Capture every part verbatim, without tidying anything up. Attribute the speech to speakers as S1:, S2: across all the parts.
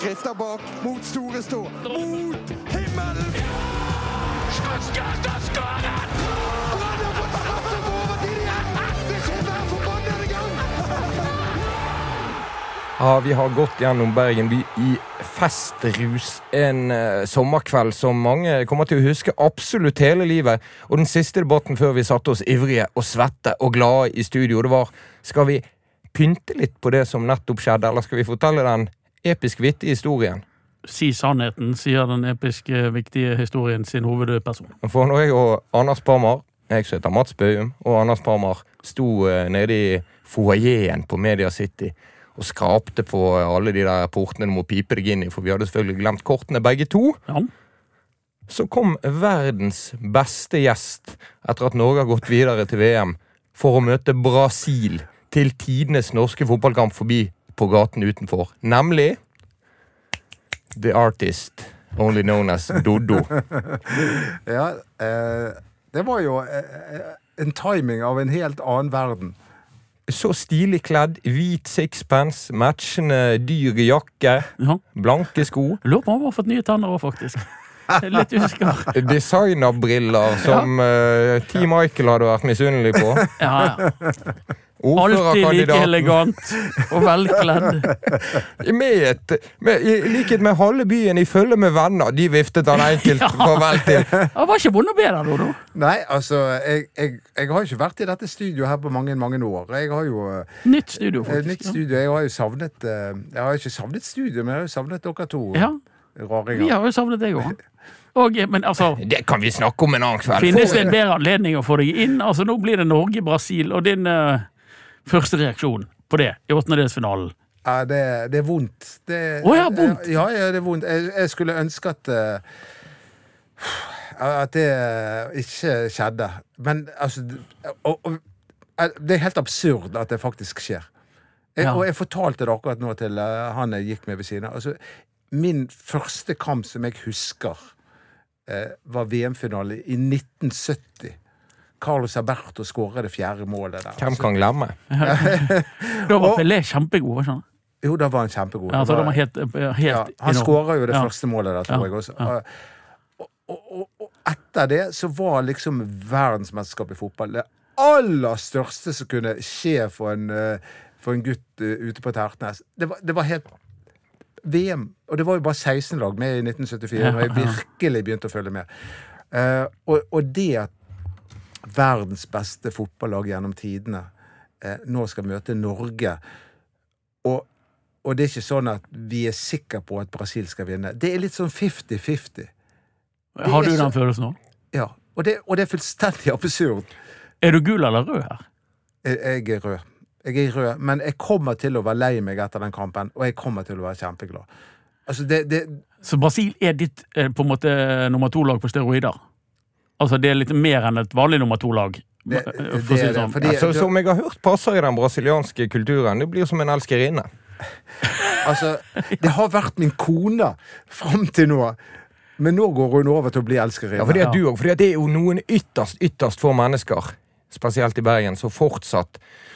S1: Skrifter bak, mot store stå, mot himmelen! Skål, skål, skål, skål! Brann har fått masse på overtid igjen! Det skjer hver forbannede gang!
S2: Ja, vi har gått gjennom Bergen by i festrus en uh, sommerkveld som mange kommer til å huske absolutt hele livet. Og den siste debatten før vi satte oss ivrige og svette og glade i studio, det var, skal vi pynte litt på det som nettopp skjedde, eller skal vi fortelle den episk vittige historien?
S3: Si sannheten, sier den episke viktige historien sin hovedperson.
S2: For når jeg og Anders Parmar, jeg som heter Mats Bøhum, og Anders Parmar sto uh, nede i foajeen på Media City og skrapte på alle de der portene du må pipe deg inn i, for vi hadde selvfølgelig glemt kortene begge to.
S3: Ja.
S2: Så kom verdens beste gjest etter at Norge har gått videre til V M for å møte Brasil til tidenes norske fotballkamp forbi på gaten utenfor. Nemlig The Artist, only known as Dodo.
S4: Ja, eh, det var jo eh, en timing av en helt annen verden.
S2: Så stilig kledd, hvit sixpence, matchende dyr jakke,
S3: Ja.
S2: blanke sko,
S3: Lurer på om han har fått nye tenner også, faktisk. Jeg er litt usikker.
S2: designerbriller som uh, T. Michael hadde vært misunnelig på.
S3: Ja, ja. Alltid like elegant og velkledd.
S2: Med et, med, I likhet med halve byen i følge med venner, de viftet han enkelt
S3: Ja.
S2: farvel til.
S3: Han var ikke vond å be der, Dodo.
S4: Nei, altså, jeg, jeg, jeg har ikke vært i dette studioet her på mange, mange år. Jeg har jo
S3: Nytt studio,
S4: eh,
S3: faktisk.
S4: nytt studio. Jeg har jo savnet, eh, jeg har ikke savnet studio, men jeg har jo savnet dere to
S3: Ja,
S4: raringer.
S3: vi har jo savnet deg også. Og, men altså,
S2: Det kan vi snakke om en annen kveld.
S3: finnes
S2: For-
S3: det en bedre anledning å få deg inn? Altså, nå blir det Norge-Brasil, og din uh, første reaksjon på det i åttendedelsfinalen.
S4: Ja, det, det er vondt. Det,
S3: Å, ja, vondt.
S4: Ja, ja, det er vondt. Jeg, jeg skulle ønske at eh, at det ikke skjedde. Men altså og, og, det er helt absurd at det faktisk skjer. Jeg,
S3: Ja.
S4: Og jeg fortalte det akkurat nå til uh, han jeg gikk med ved siden av. Altså, min første kamp som jeg husker, uh, var V M-finale i nitten sytti. Carlos Alberto skåret det fjerde målet der.
S2: Hvem kan glemme?
S3: Da var Pelé kjempegod, var ikke han?
S4: Jo, da var han kjempegod.
S3: Ja, altså,
S4: Det
S3: da var helt, helt
S4: ja, han
S3: enorm.
S4: skåret jo det
S3: Ja.
S4: første målet der, tror
S3: Ja,
S4: jeg også.
S3: ja.
S4: Og, og, og, og etter det så var liksom verdensmesterskap i fotball det aller største som kunne skje for en, uh, for en gutt uh, ute på Tertnes. Det var, det var helt V M, og det var jo bare seksten lag med i nitten syttifire,
S3: Ja,
S4: når jeg
S3: ja.
S4: virkelig begynte å følge med. Uh, og, og det at verdens beste fotballag gjennom tidene uh, nå skal møte Norge, og Og det er ikke sånn at vi er sikre på at Brasil skal vinne. Det er litt sånn fifty-fifty.
S3: Har du
S4: er så-
S3: den følelsen nå?
S4: Ja, og det, og det er fullstendig absurd.
S3: Er du gul eller rød her?
S4: Jeg, jeg er rød. Jeg er rød, men jeg kommer til å være lei meg etter den kampen, og jeg kommer til å være kjempeglad. Altså, det... det
S3: Så Brasil er ditt eh, på en måte nummer to-lag på steroider? Altså, det er litt mer enn et vanlig nummer to-lag?
S4: Det-
S3: for å
S4: det
S3: si
S4: er
S3: det
S4: det,
S3: sånn.
S4: fordi-
S2: Ja, så, som jeg har hørt passer i den brasilianske kulturen, det blir som en elskerinne.
S4: Altså, det har vært min kone frem til nå, men nå går hun over til å bli elskerinne.
S2: Ja, fordi at du også, fordi at det er jo noen ytterst, ytterst få mennesker, spesielt i Bergen, som fortsatt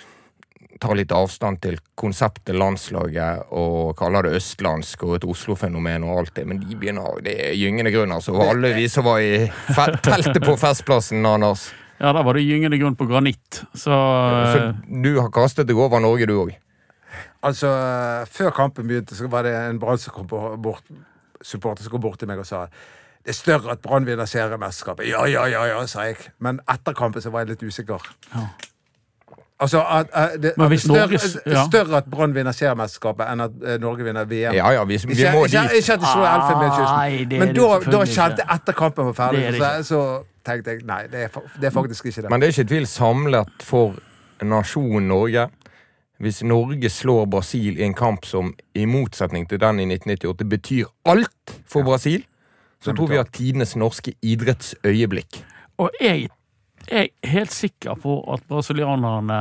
S2: tar litt avstand til konseptet landslaget og kaller det østlandsk og et Oslo-fenomen og alt det, men de begynner, det er gyngende grunn, altså. Og alle vi som var i fe- teltet på festplassen, Anders.
S3: Ja, da var det gyngende grunn på granitt. Så,
S2: Så du har kastet deg over Norge, du også.
S4: Altså, før kampen begynte, så var det en Brann som kom bort, supporter som kom bort til meg og sa det er større at Brann vinner seriemesterskapet. Ja, ja, ja, ja, sa jeg. Men etter kampen så var jeg litt usikker.
S3: Ja.
S4: Altså, at, at, det,
S3: Men
S4: at
S3: hvis
S4: større,
S3: Norges- ja.
S4: større at Brann vinner seriemesterskapet enn at eh, Norge vinner V M.
S2: Ja, ja, vi, vi
S4: Ikke,
S2: må
S4: ikke,
S2: dit.
S4: ikke at det så
S3: Nei,
S4: Elfenbenskysten.
S3: det er
S4: Men
S3: det
S4: da, da
S3: selvfølgelig
S4: kjente
S3: ikke.
S4: jeg etter kampen var ferdig,
S3: Det er det
S4: så,
S3: ikke.
S4: så tenkte jeg nei, det er, fa- det er faktisk ikke det.
S2: Men det er ikke tvil samlet for nasjonen Norge. Hvis Norge slår Brasil i en kamp som i motsetning til den i nitten nittiåtte betyr alt for Brasil, så tror vi at tidenes norske idrettsøyeblikk.
S3: Og jeg er helt sikker på at brasilianerne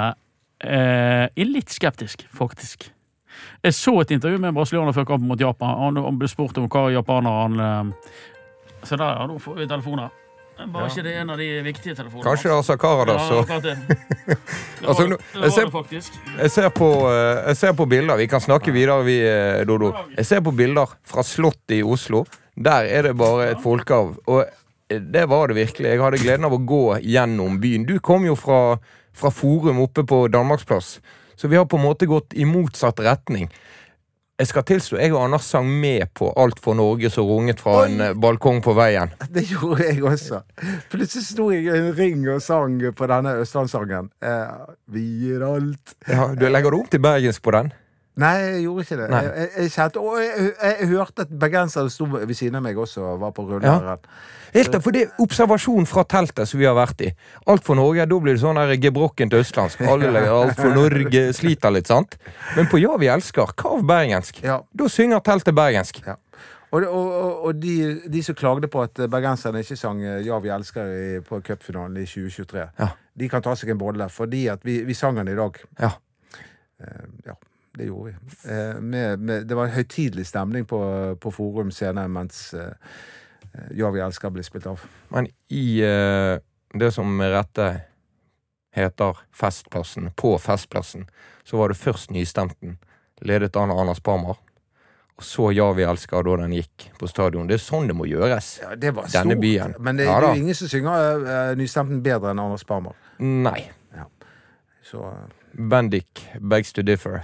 S3: eh, er litt skeptisk, faktisk. Jeg så et intervju med en brasilianer før kampen mot Japan. Han, han ble spurt om hva japaner han... Eh, så der, ja, nå får vi telefoner. Bare ikke det en av de viktige telefonene.
S2: Kanskje det er Asa Karadas.
S3: Ja,
S2: så-
S3: akkurat det. Det
S2: Altså,
S3: var,
S2: nå-
S3: det
S2: jeg
S3: var
S2: ser-
S3: det faktisk.
S2: Jeg ser, på, eh, jeg ser på bilder. Vi kan snakke videre, vi, eh, Dodo. Jeg ser på bilder fra Slottet i Oslo. Der er det bare et folkehav. Og eh, det var det virkelig. Jeg hadde gleden av å gå gjennom byen. Du kom jo fra, fra Forum oppe på Danmarksplass, så vi har på en måte gått i motsatt retning. Jeg skal tilstå, jeg og Anders sang med på Alt for Norge som runget fra en eh, balkong på veien.
S4: Det gjorde jeg også. Plutselig sto jeg i en ring og sang på denne Østlandssangen. Eh, vi gir alt.
S2: Ja, du legger du om til bergensk på den?
S4: Nei, jeg gjorde ikke det.
S2: Nei.
S4: Jeg, jeg, jeg kjente, og jeg, jeg, jeg hørte at bergensere sto ved siden av meg også og var på rulleren.
S2: Helt da, for det er observasjon fra teltet som vi har vært i. Alt for Norge, da blir det sånn der gebrokken til østlandsk. Alle legger Alt for Norge sliter litt, sant? Men på Ja, vi elsker, kav bergensk.
S4: Ja.
S2: Da synger teltet bergensk.
S4: Ja. Og, og, og, og de, de som klagde på at bergenserne ikke sang Ja, vi elsker i, på cupfinalen i tjue tjuetre,
S2: Ja.
S4: de kan ta seg en bolle, fordi at vi, vi sang den i dag.
S2: Ja.
S4: Eh, ja, det gjorde vi. Eh, med, med, det var en høytidelig stemning på, på Forum scene mens eh, Ja, vi elsker ble spilt av.
S2: Men i eh, det som med rette heter Festplassen, på Festplassen, så var det først Nystemten, ledet av Anders Parmar. Og så Ja, vi elsker da den gikk på stadion. Det er sånn det må gjøres.
S4: Ja, det var
S2: Denne
S4: stort.
S2: byen.
S4: Men det,
S2: Ja,
S4: det
S2: da.
S4: er jo ingen som synger uh, Nystemten bedre enn Anders Parmar.
S2: Nei.
S4: Så uh,
S2: Bendik begs to differ.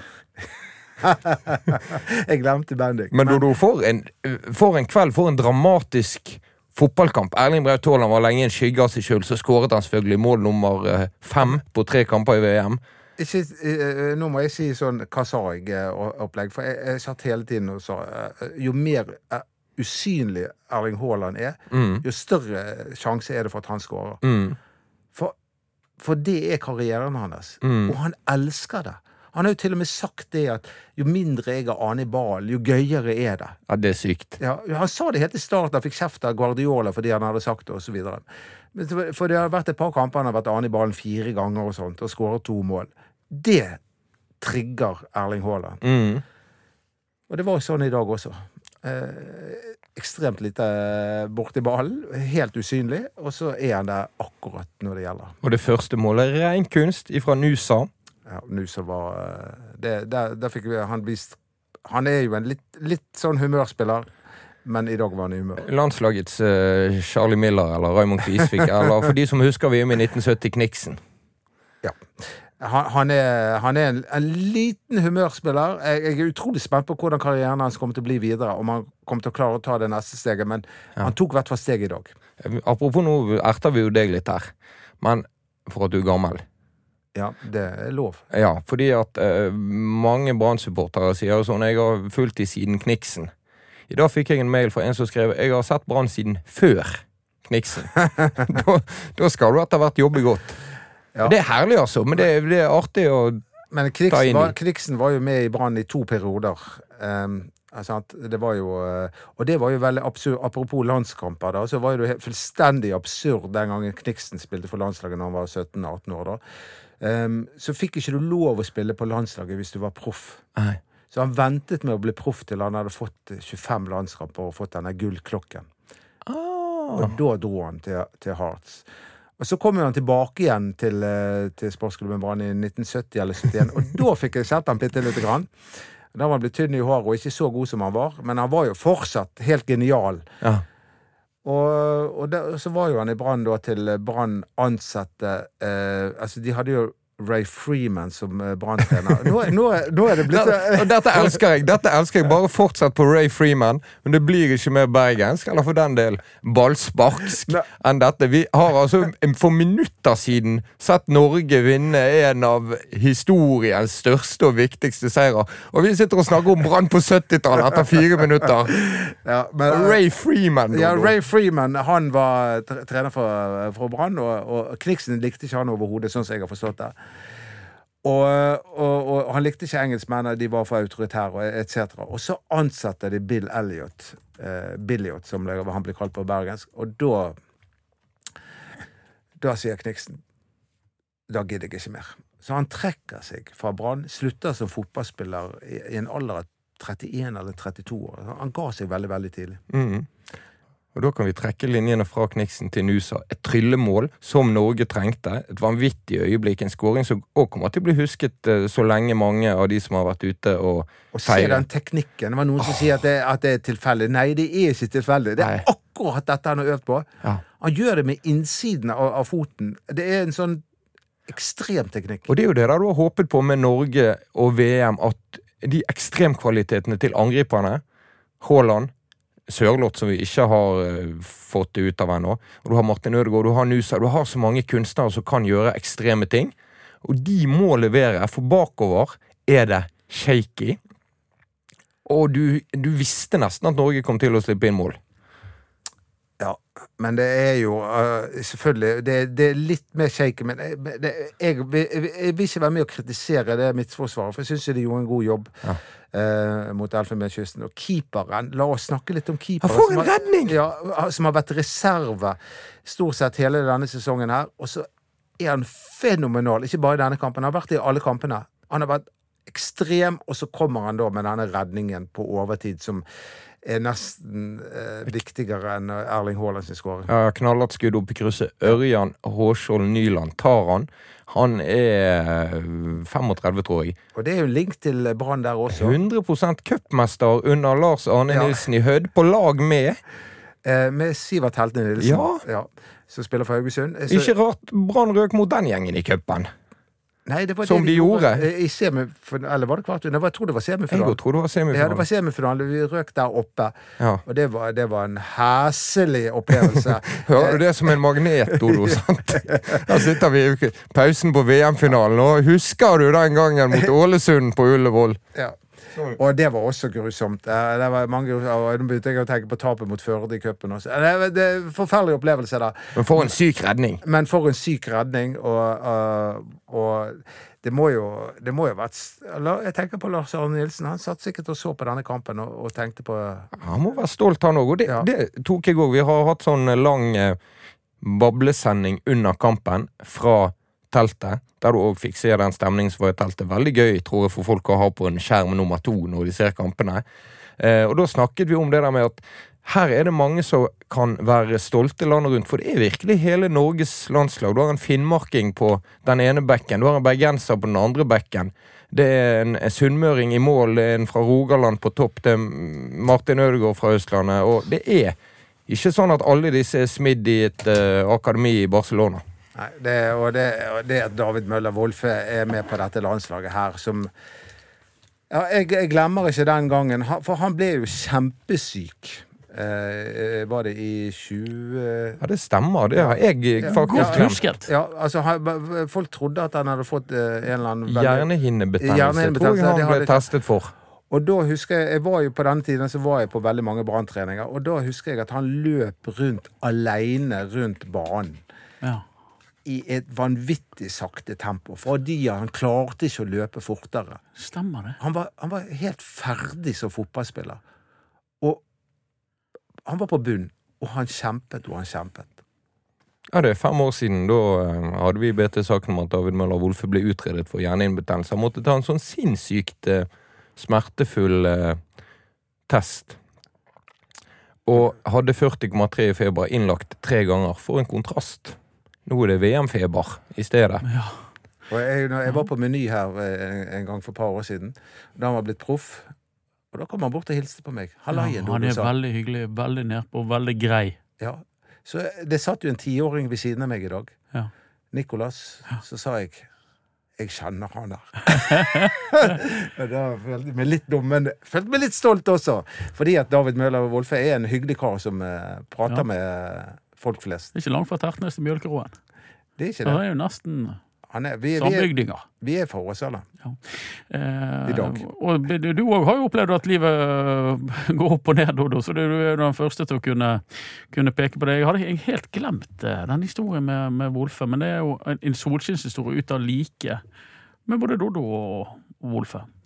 S4: jeg glemte Bendik.
S2: Men Dodo, for en, for en kveld, for en dramatisk fotballkamp. Erling Braut Haaland var lenge en skygge av seg selv, så skåret han selvfølgelig mål nummer eh, fem på tre kamper i V M.
S4: Ikke, uh, nå må jeg si sånn, hva sa jeg uh, opplegg? For jeg, jeg satt hele tiden og sa uh, jo mer uh, usynlig Erling Haaland er,
S2: Mm.
S4: jo større sjanse er det for at han skårer.
S2: Mm.
S4: For, for det er karrieren hans.
S2: Mm.
S4: Og han elsker det. Han har jo til og med sagt det at jo mindre jeg har anet i ballen, jo gøyere er det.
S2: Ja, det er sykt.
S4: Ja, han sa det helt i starten. Han fikk kjeft av Guardiola fordi han hadde sagt det, og så videre. Men det- For det har vært et par kamper han har vært anet i ballen fire ganger og sånt, og skåret to mål. Det trigger Erling Haaland.
S2: Mm.
S4: Og det var jo sånn i dag også. Eh, ekstremt lite borti ballen, helt usynlig, og så er han der akkurat når det gjelder.
S2: Og det første målet, ren kunst ifra Nusa.
S4: Ja, nå så var eh, det, der, der fikk vi han vist. Han er jo en litt, litt sånn humørspiller, men i dag var han i humør.
S2: Landslagets eh, Charlie Miller eller Raymond Kvisvik, eller for de som husker V M i nitten sytti, Kniksen.
S4: Ja. Han, han er, han er en, en liten humørspiller. Jeg, jeg er utrolig spent på hvordan karrieren hans kommer til å bli videre, om han kommer til å klare å ta det neste steget, men
S2: Ja.
S4: han tok i hvert fall steg i dag.
S2: Apropos nå erter vi jo deg litt her, men for at du er gammel.
S4: Ja, det er lov.
S2: Ja, fordi at eh, mange Brann-supportere sier jo sånn, jeg har fulgt i siden Kniksen. I dag fikk jeg en mail fra en som skrev, jeg har sett Brann siden før Kniksen. da, da skal du etter hvert jobbe godt.
S4: Ja.
S2: Det er herlig altså, men det, det er artig å...
S4: Men
S2: Ta
S4: Kniksen
S2: inn i.
S4: var, Kniksen var jo med i Brann i to perioder. Um, altså, at det var jo, uh, og det var jo veldig absurd. Apropos landskamper, da, så var jo det helt fullstendig absurd den gangen Kniksen spilte for landslaget når han var sytten atten år. da. Um, så fikk ikke du lov å spille på landslaget hvis du var proff.
S2: Nei.
S4: Så han ventet med å bli proff til han hadde fått tjuefem landskamper og fått denne gullklokken.
S2: Ah.
S4: Og da dro han til, til Hearts. Og så kom jo han tilbake igjen til, eh, til sportsklubben Brann i nitten sytti eller syttien, og da fikk jeg sett han bitte lite grann. Da var han blitt tynn i håret og ikke så god som han var, men han var jo fortsatt helt genial.
S2: Ja.
S4: Og, og der, så var jo han i Brann da til Brann ansatte eh, altså de hadde jo Ray Freeman som eh, Brann-trener. Nå, nå, nå er det blitt
S2: Det- og dette elsker jeg. Dette elsker jeg. Bare fortsatt på Ray Freeman, men det blir ikke mer bergensk, eller for den del ballsparksk
S4: Nei.
S2: enn dette. Vi har altså for minutter siden sett Norge vinne en av historiens største og viktigste seirer. Og vi sitter og snakker om Brann på syttitallet etter fire minutter.
S4: ja, men,
S2: Ray Freeman.
S4: Ja,
S2: Dodo.
S4: Ray Freeman, han var tre- trener for, for Brann, og, og Kniksen likte ikke han overhodet, sånn som jeg har forstått det. Og, og, og han likte ikke engelskmennene, de var for autoritære, et cetera. Og så ansatte de Bill Elliot, eh, Billiot, som han ble kalt på bergensk, og da da sier Kniksen, da gidder jeg ikke mer. Så han trekker seg fra Brann, slutter som fotballspiller i, i en alder av trettien eller trettito år. Han ga seg veldig, veldig tidlig.
S2: Mm. Og da kan vi trekke linjene fra Kniksen til Nusa. Et tryllemål som Norge trengte. Et vanvittig øyeblikk. En scoring som også kommer til å bli husket så lenge mange av de som har vært ute og feiret.
S4: Og se den teknikken. Det var noen som sier at det, at det er tilfeldig. Nei, det er ikke tilfeldig. Det er Nei. akkurat dette han har øvd på. Ja. Han gjør det med innsiden av, av foten. Det er en sånn ekstrem teknikk.
S2: Og det er jo det der du har håpet på med Norge og V M, at de ekstremkvalitetene til angriperne, Haaland, Sørloth, som vi ikke har uh, fått det ut av ennå, og du har Martin Ødegaard, du har Nusa, du har så mange kunstnere som kan gjøre ekstreme ting, og de må levere, for bakover er det shaky, og du, du visste nesten at Norge kom til å slippe inn mål.
S4: Ja, men det er jo uh, selvfølgelig, det, det er litt mer shaky, men det, det, jeg, jeg, jeg vil ikke være med å kritisere det midtforsvaret, for jeg synes de gjorde en god jobb ja. uh, mot Elfenbenskysten. Og keeperen, la oss snakke litt om keeperen.
S2: Han får en redning!
S4: Ja, som har vært reserve stort sett hele denne sesongen her, og så er han fenomenal, ikke bare i denne kampen, han har vært i alle kampene. Han har vært ekstrem, og så kommer han da med denne redningen på overtid som er nesten eh, viktigere enn Erling Haalands skåring.
S2: Ja, knallert skudd opp i krysset. Ørjan Hårskjold Nyland tar han. Han er femogtredve, tror jeg.
S4: Og det er jo en link til Brann der også.
S2: hundre prosent cupmester under Lars Arne ja. Nilsen i Hødd, på lag med
S4: eh, med Sivert Helte Nilsen.
S2: Ja.
S4: ja. Som spiller for Haugesund. Så...
S2: Ikke rart Brann røk mot den gjengen i cupen.
S4: Nei, det var
S2: som
S4: det
S2: de gjorde.
S4: I semifinalen, eller var det kvart? Jeg tror det var semifinalen.
S2: Jeg tror det var semifinalen.
S4: Ja, det var semifinalen. Vi røk der oppe.
S2: Ja.
S4: Og det var, det var en hæselig opplevelse.
S2: Hører du det som en magnet, Dodo, sant? Da sitter vi i pausen på V M-finalen, og husker du den gangen mot Ålesund på Ullevål?
S4: Ja. Og det var også grusomt. Det var mange, og nå begynte jeg å tenke på tapet mot Førde i cupen også. Det, det er en forferdelig opplevelse da.
S2: Men for en syk redning.
S4: Men for en syk redning, og, og, og det må jo, det må jo vært, jeg tenker på Lars Arne Nilsen, han satt sikkert og så på denne kampen og, og tenkte på...
S2: Han må være stolt han også, og det, ja. det tok jeg også. Vi har hatt sånn lang eh, bablesending under kampen fra teltet, der du også fikk se den stemningen som var i teltet. Veldig gøy, tror jeg, for folk å ha på en skjerm nummer to når de ser kampene. Eh, og da snakket vi om det der med at her er det mange som kan være stolte landet rundt, for det er virkelig hele Norges landslag. Du har en finnmarking på den ene bekken, du har en bergenser på den andre bekken. Det er en, en sunnmøring i mål, det er en fra Rogaland på topp, det er Martin Ødegaard fra Østlandet, og det er ikke sånn at alle disse er smidd i et uh, akademi i Barcelona.
S4: Nei, det, og, det, og det at David Møller Wolfe er med på dette landslaget her, som ja, jeg, jeg glemmer ikke den gangen, for han ble jo kjempesyk. Eh, var det i tjue...
S2: Ja, det stemmer, det har jeg faktisk
S3: ja, husket.
S4: Ja, altså, folk trodde at han hadde fått eh, en eller annen...
S2: Hjernehinnebetennelse, Hjernehinnebetennelse, tror jeg han ble hadde... testet for.
S4: Og da husker jeg, jeg var jo på denne tiden, så var jeg på veldig mange branntreninger, og da husker jeg at han løp rundt, alene rundt banen. Ja. I et vanvittig sakte tempo, fordi han klarte ikke å løpe fortere.
S3: Stemmer det.
S4: Han var, han var helt ferdig som fotballspiller. Og han var på bunn, og han kjempet, og han kjempet.
S2: Ja, det er fem år siden, da hadde vi B T-saken om at David Møller Wolfe ble utredet for hjernehinnebetennelse. Han måtte ta en sånn sinnssykt smertefull eh, test. Og hadde førti komma tre i feber, innlagt tre ganger, for en kontrast. Nå er det V M-feber i stedet. Ja.
S4: Og jeg, jeg var på Meny her en, en gang for et par år siden, da han var blitt proff, og da kom han bort og hilste på meg. Hallaien,
S3: ja, han er veldig hyggelig, veldig nedpå, veldig grei. Ja,
S4: så det satt jo en tiåring ved siden av meg i dag. Ja. Nikolas, ja. Så sa jeg, jeg kjenner han der. Da følte jeg meg litt dum, men følte meg litt stolt også, fordi at David Møller Wolfe er en hyggelig kar som uh, prater ja. med folk flest.
S3: Det er ikke langt fra Tertnes til Mjølkeråen.
S4: Det er ikke det.
S3: Det er jo nesten
S4: Han er, vi,
S3: sambygdinger.
S4: Vi er for oss alle. Ja.
S3: Eh,
S4: I dag.
S3: Og du, du har jo opplevd at livet går opp og ned, Dodo, så du er den første til å kunne, kunne peke på det. Jeg hadde helt glemt den historien med, med Wolfe, men det er jo en, en solskinnshistorie ut av like med både Dodo og Wolfe.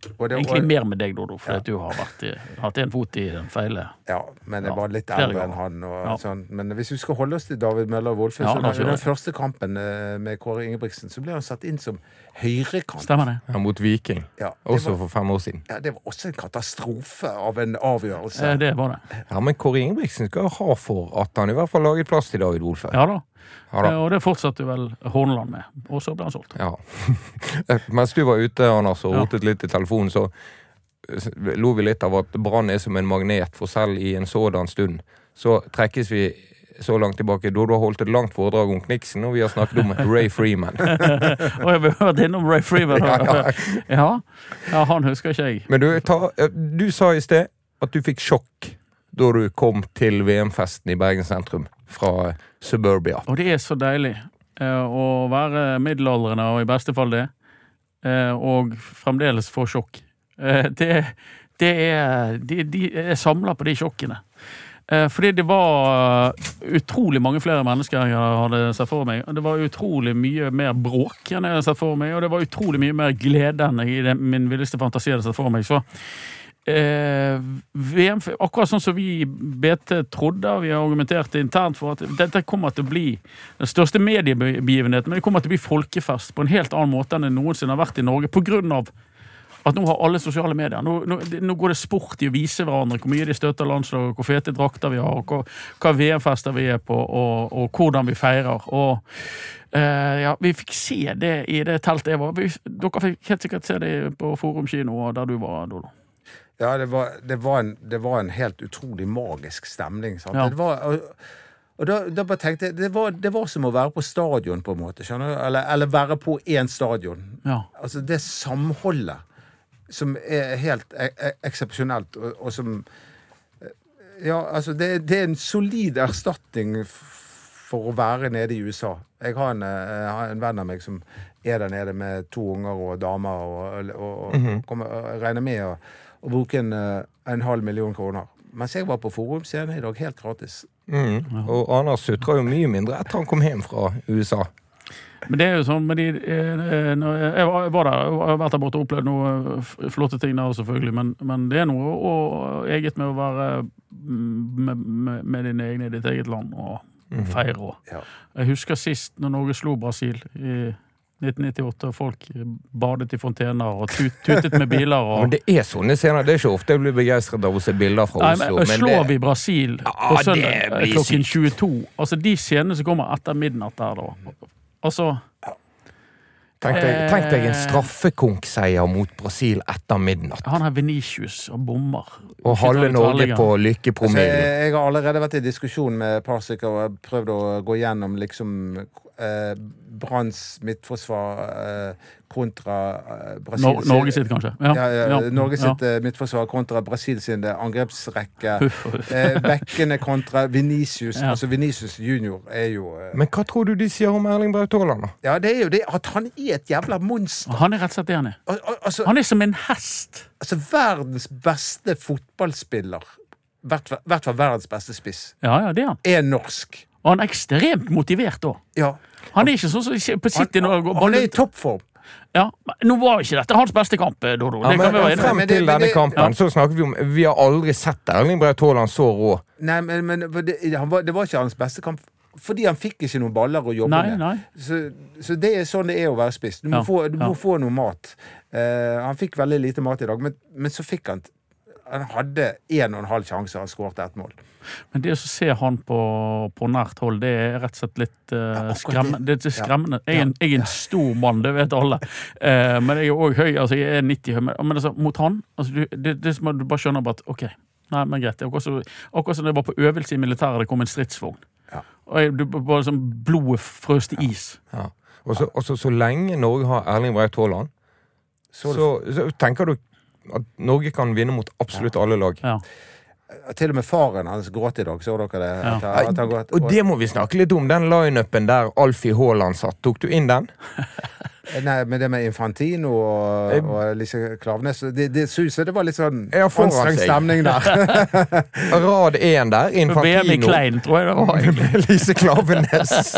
S4: Og det,
S3: Egentlig
S4: og,
S3: mer med deg, Dodo, for
S4: Ja.
S3: at du har vært, i- hatt en fot i den feile.
S4: ja, men jeg
S3: Ja,
S4: var litt
S3: flere
S4: eldre enn
S3: ganger.
S4: han. Og
S3: Ja.
S4: sånn. Men hvis vi skal holde oss til David Møller Wolfe,
S3: Ja,
S4: så
S3: la
S4: da,
S3: oss
S4: i
S3: gjøre
S4: den
S3: det.
S4: første kampen eh, med Kåre Ingebrigtsen, så ble han satt inn som høyrekant.
S3: Stemmer det?
S2: Ja, mot Viking.
S4: Ja, det,
S2: Også
S4: var,
S2: for fem år siden.
S4: ja, det var også en katastrofe av en avgjørelse.
S3: Eh, Det var det.
S2: Ja, Men Kåre Ingebrigtsen skal ha for at han i hvert fall laget plass til David Wolfe.
S3: Ja da.
S2: Ja da.
S3: Eh, Og det fortsatte vel Horneland med. Og så ble han solgt.
S2: Ja. Mens du var ute, Anders, og
S3: Ja.
S2: rotet litt i telefonen, så lo vi litt av at Brann er som en magnet, for selv i en sådan stund så trekkes vi så langt tilbake. Da du har holdt et langt foredrag om Kniksen, og vi har snakket om Ray Freeman.
S3: Og jeg har vært innom Ray Freeman.
S2: Ja, ja.
S3: Ja. Ja, han husker ikke jeg.
S2: Men du, ta, du sa i sted at du fikk sjokk da du kom til V M-festen i Bergen sentrum fra Suburbia.
S3: Og det er så deilig eh, å være middelaldrende, og i beste fall det, eh, og fremdeles få sjokk. Eh, det, det er de, de er samlet på de sjokkene. Eh, fordi det var utrolig mange flere mennesker jeg hadde sett for meg. Og det var utrolig mye mer bråk enn jeg hadde sett for meg, og det var utrolig mye mer glede enn i det, min villeste fantasi hadde sett for meg. Så Eh, V M, akkurat sånn som vi i B T trodde, vi har argumentert internt for at dette kommer til å bli den største mediebegivenheten, men det kommer til å bli folkefest på en helt annen måte enn det noensinne har vært i Norge, på grunn av at nå har alle sosiale medier. Nå, nå, nå går det sport i å vise hverandre hvor mye de støtter landslaget, hvor fete drakter vi har, hva, hva V M-fester vi er på, og, og hvordan vi feirer. Og eh, ja, vi fikk se det i det teltet jeg var. Vi, dere fikk helt sikkert se det på Forum Kino, der du var, Dodo.
S4: Ja, det var, det, var en, det var en helt utrolig magisk stemning. Sant?
S3: Ja.
S4: Det var, og og da, da bare tenkte jeg, det var, det var som å være på stadion, på en måte. Skjønner du? Eller, eller være på én stadion.
S3: Ja.
S4: Altså det samholdet som er helt e e eksepsjonelt, og, og som Ja, altså det, det er en solid erstatning for å være nede i U S A. Jeg har en, jeg har en venn av meg som er der nede med to unger og damer, og, og, og,
S2: Mhm.
S4: kommer, og regner med å, å bruke en, en halv million kroner. Mens jeg var på Forum Scene i dag, helt gratis.
S2: Mm. Og Anders sutrer jo mye mindre etter han kom hjem fra U S A.
S3: Men det er jo sånn med de eh, når jeg, var, jeg var der, jeg har vært der borte og opplevd noe f- flotte ting der selvfølgelig, men, men det er noe og, eget med å være med, med, med dine egne i ditt eget land og feire. Og.
S4: Ja.
S3: Jeg husker sist når Norge slo Brasil i nitten nittiåtte, og folk badet i fontener og tut, tutet med biler. Og,
S2: Men det er sånne scener. Det er ikke ofte jeg blir begeistret av å se bilder fra
S3: Nei,
S2: Oslo.
S3: men,
S2: men
S3: slår
S2: det,
S3: vi Brasil
S2: Ja,
S3: på
S2: det
S3: søndag
S2: blir
S3: klokken
S2: sykt.
S3: tjueto, altså de scenene som kommer etter midnatt der da, altså
S2: tenk, deg, tenk deg en straffekonkseier mot Brasil etter midnatt.
S3: han er Vinicius og bommer.
S2: Og halve Norge på
S4: Altså,
S2: lykkepromillen.
S4: jeg, jeg har allerede vært i diskusjon med et par stykker og har prøvd å gå gjennom liksom eh, Branns midtforsvar eh, kontra eh, Brasil.
S3: Nor Norge sitt, kanskje? Ja,
S4: Ja, ja,
S3: ja,
S4: Norge
S3: ja.
S4: sitt eh, midtforsvar kontra Brasil sin angrepsrekke.
S3: Huff, huff.
S4: Eh, bekkene kontra Vinicius.
S3: Ja.
S4: Altså Vinicius junior er jo eh,
S2: Men hva tror du de sier om Erling Braut Haaland, da?
S4: Ja, det er jo det at han er et jævla monster.
S3: Han er rett og slett det han er.
S4: Al al altså,
S3: Han er som en hest.
S4: altså verdens beste fotballspiller, i hvert fall- hvert fall verdens beste spiss,
S3: Ja, ja, det er han.
S4: er norsk.
S3: Og han er ekstremt motivert da.
S4: Ja.
S3: Han er ikke sånn som på City nå.
S4: Han, han er i toppform.
S3: Ja, men nå var ikke dette hans beste kamp, Dodo.
S2: Ja,
S3: Det
S2: men,
S3: kan vi være
S2: men
S3: enige om.
S2: frem
S4: Men det-
S2: til
S4: men
S2: denne
S4: det-
S2: kampen
S3: ja.
S2: så snakker vi om Vi har aldri sett Erling Braut Haaland så rå.
S4: Nei, men, men det, han var, det var ikke hans beste kamp. Fordi han fikk ikke noen baller å jobbe
S3: Nei,
S4: med.
S3: nei.
S4: Så, så det er sånn det er å være spiss. Du må,
S3: Ja,
S4: få, du må
S3: ja.
S4: få noe mat. Eh, han fikk veldig lite mat i dag, men, men så fikk han Han hadde en og en halv sjanse, han skåret ett mål.
S3: Men det å se han på, på nært hold, det er rett og slett litt uh,
S4: akkurat
S3: skremmende. Det, det er
S4: Ja.
S3: skremmende. Jeg, er en, jeg er en stor mann, det vet alle. Eh, men jeg er òg høy. altså Jeg er nitti høy. Men, men altså, mot han altså, du, det, det som du bare skjønner bare at OK, nei, men greit. Det er Akkurat som akkurat som det var på øvelse i militæret, det kom en stridsvogn.
S4: Ja.
S3: Og jeg, du, bare liksom blodet frøs til is.
S2: Ja. Og så, og så, så lenge Norge har Erling Braut Haaland,
S4: Så,
S2: så, så tenker du at Norge kan vinne mot absolutt alle lag.
S3: Ja.
S4: til og med faren hans gråt i dag, så dere det?
S3: Ja.
S4: At, at han gråt,
S2: Og det må vi snakke litt om, den line-upen der Alfie Haaland satt. Tok du inn den?
S4: Nei, men det med Infantino og, og Lise Klaveness, det, det synes jeg det var litt sånn
S2: Ja, foran
S4: anstrengt
S2: seg.
S4: stemning der.
S2: Rad én der,
S3: V M i
S2: Infantino.
S3: Klein, tror jeg det var. egentlig.
S2: Med Lise Klaveness.